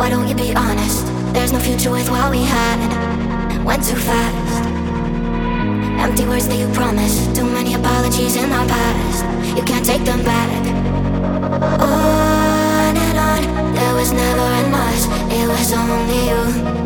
Why don't you be honest? There's no future with what we had. Went too fast. Empty words that you promised. Too many apologies in our past. You can't take them back. On and on. There was never an us. It was only you.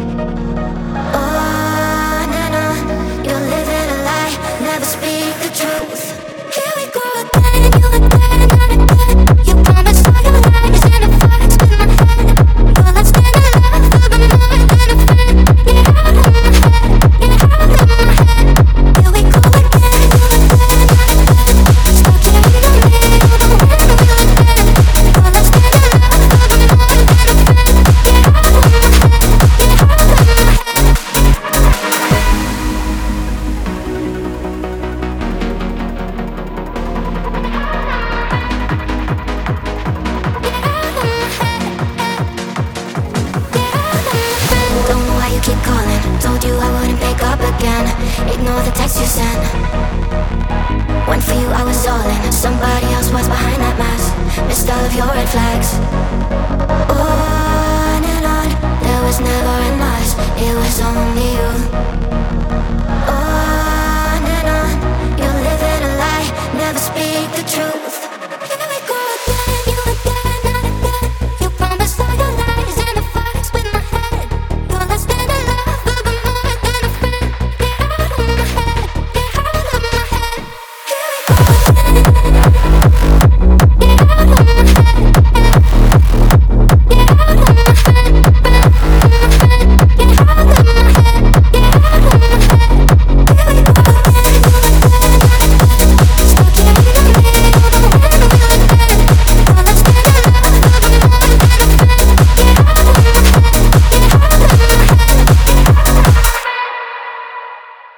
On and on. You're living a lie. Never speak the truth. Here we go again. You again and again. You promised all your lies and the facts in my head. Well, let's stand alive for the more than a friend. Get out of my head. Get out of my head. Here we go again. You again and again. Stuck here in the middle. Don't wanna feel again. Well, let's stand alive for the more than a friend. Get out of my head. Get out of my head. Don't know why you keep calling. Told you I wouldn't pick up again. Ignore the text you sent. When for you I was all in. Somebody else was behind that mask. Missed all of your red flags.